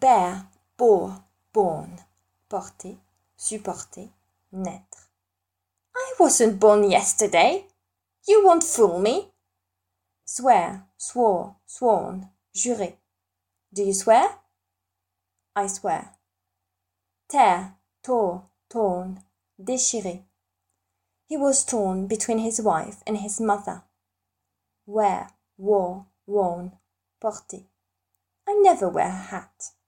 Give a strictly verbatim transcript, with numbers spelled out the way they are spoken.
bear, bore, born, porter, supporter, naître. I wasn't born yesterday. You won't fool me. Swear, swore, sworn, jurer. Do you swear? I swear. Tear, tore, torn, déchirer. He was torn between his wife and his mother. Wear, wore, worn, porter. I never wear a hat.